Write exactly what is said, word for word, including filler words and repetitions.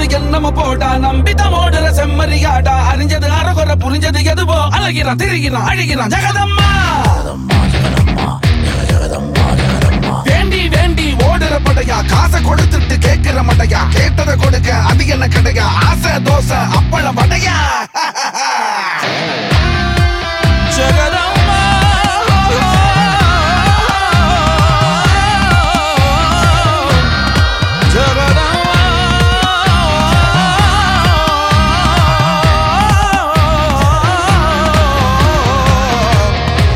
போடு என்னம போடா நம்பிதான் ஓடுற செம்மறியாடா அறிஞ்சது அறகுற புரிஞ்சது எதுவோ அழகிறான் திரிகிறான் அழுகிறான் ஜெகதம்மா